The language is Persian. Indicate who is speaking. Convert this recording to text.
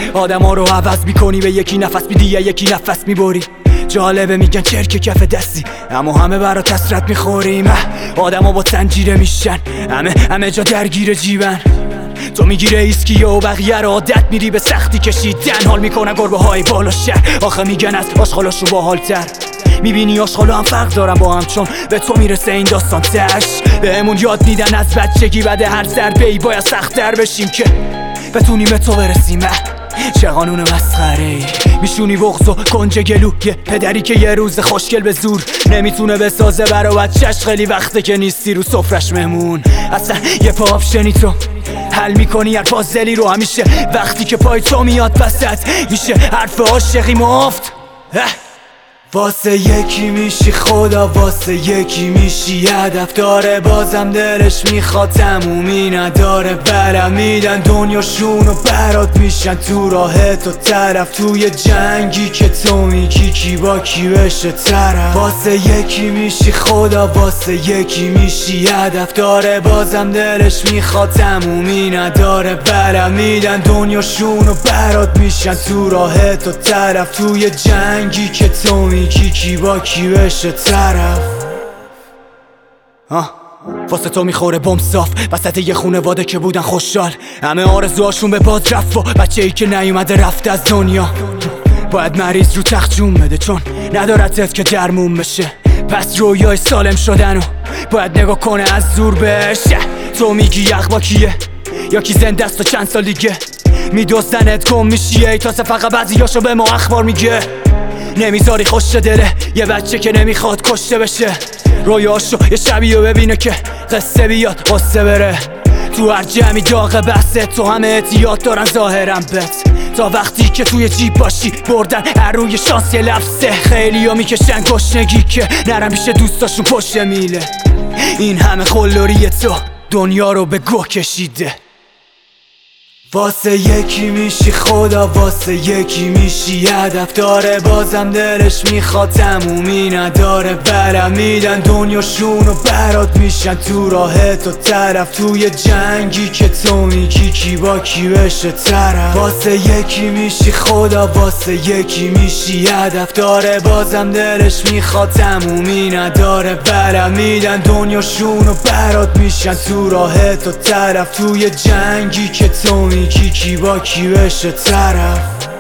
Speaker 1: آدما رو عوض میکنی، به یکی نفس میدی یا یکی نفس میبری. جالبه میگن چرک کف دستی، اما همه برات حسرت میخوریم. آدما با زنجیره میشن، همه جا درگیر جیبن. تو میگی ایسکی و بقیه رو عادت میری به سختی کشیدن. حال میکنن گربه های بالا شهر، آخه میگن از آشغالاشو باحال‌تر. میبینی آشغالا هم فرق دارن با هم، چون به تو میرسه این داستان تش. بهمون یاد میدن از بچگی بعد هر ضربه ای باید سخت‌تر بشیم که بتونیم به تو برسیم. چه قانون مسخره ای، میشونی بغض و کنج گلو یه پدری که یه روز خوشگل به زور نمیتونه بسازه برا بچه‌ش. خیلی وقته که نیستی رو سفرش مهمون، اصلا یه پا آپشنی تو حل میکنی هر پازلی رو. همیشه وقتی که پای تو میاد وسط میشه حرف عاشقی مفت. واسه یکی میشی خدا، واسه یکی میشی هدف. داره بازم دلش میخواد تمومی نداره. برم میدن دنیاشونو برات میشن تو راه تو طرف. توی جنگی که تو میگی کی با کی بشه طرف. واسه یکی میشی خدا، واسه یکی میشی هدف. داره بازم دلش میخواد تمومی نداره. برم میدن دنیاشونو برات میشن تو راه تو طرف. توی جنگی که تو میگی کی با کی بشه طرف. واسه تو میخوره بم صاف وسط یه خونواده که بودن خوشحال. همه آرزوهاشون به باد رفت و بچه ای که نیومده رفته از دنیا. باید مریض رو تخت جون بده چون ندارد که درمون بشه. پس رویای سالم شدن و باید نگاه کنه از زور بشه. تو میگی یخ با کیه یا کی زنده است و چند سال دیگه میدوزنت گم میشی. ای تازه فقط بعضیاشو به ما اخبار میگه. نمیذاری خوش دله یه بچه که نمیخواد کشته بشه. رویاشو یه شبیه ببینه که قصه بیاد قصه بره. تو هر جمعی داغ بحثه، تو همه احتیاط دارن ظاهرم بت. تا وقتی که توی جیب باشی بردن هر روی شانس یه لفظه. خیلی ها میکشن گشنگی که نرم پیش دوستاشون پشت میله. این همه خلوری تو دنیا رو به گوه کشیده. واسه یکی میشی خدا، واسه یکی میشی هدف. داره بازم دلش میخواد تمومی نداره. برم میدن دنیاشونو برات میشن تو راه تو طرف. توی جنگی که تو میگی کی با کی بشه طرف. واسه یکی میشی خدا، واسه یکی میشی هدف. داره بازم دلش میخواد تمومی نداره. برم میدن دنیاشونو برات میشن تو راه تو طرف. توی جنگی که تو میگی کی با کی بشه طرف.